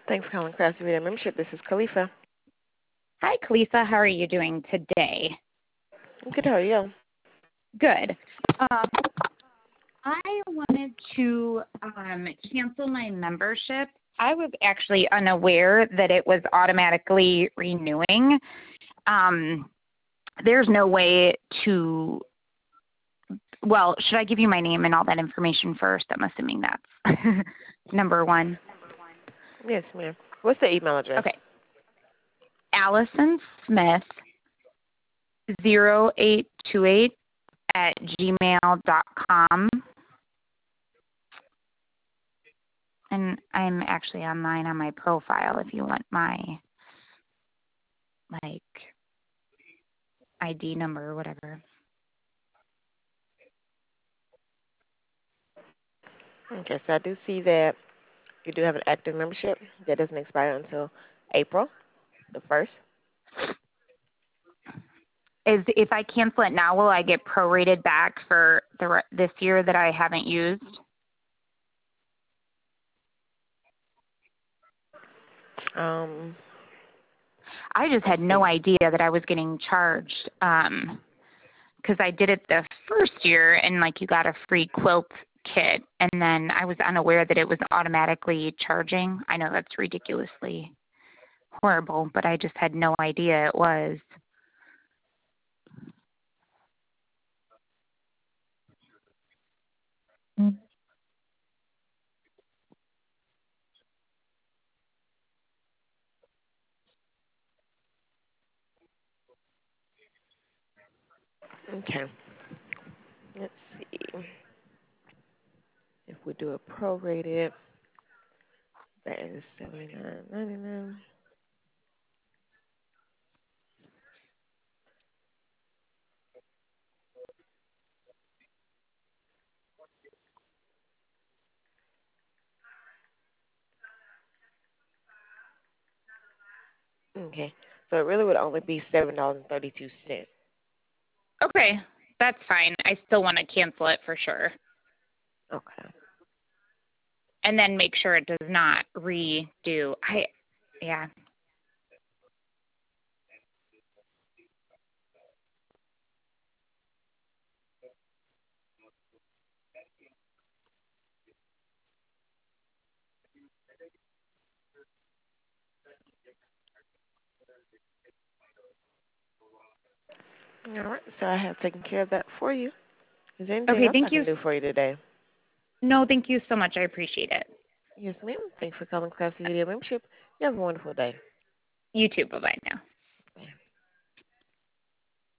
Thanks for calling Crafty Video Membership. This is Khalifa. Hi, Khalifa. How are you doing today? I'm good. How are you? Good. I wanted to cancel my membership. I was actually unaware that it was automatically renewing. There's no way to, well, should I give you my name and all that information first? I'm assuming that's number one. Yes, ma'am. What's the email address? Okay. Allison Smith 0828 at gmail.com. And I'm actually online on my profile if you want my, ID number or whatever. Okay, so I do see that you do have an active membership that doesn't expire until April the 1st. If I cancel it now, will I get prorated back for this year that I haven't used? I just had no idea that I was getting charged because I did it the first year and you got a free quilt kit, and then I was unaware that it was automatically charging. I know that's ridiculously horrible, but I just had no idea it was. Okay. Let's see. If we do a prorated, that is $79.99. Okay. So it really would only be $7.32. Okay, that's fine. I still want to cancel it for sure. Okay. And then make sure it does not redo. Yeah. All right. So I have taken care of that for you. Is there anything Okay, else I thank can you. do for you today? No, thank you so much. I appreciate it. Yes, ma'am. Thanks for calling Crafty Video Membership. You have a wonderful day. You too. Bye-bye now.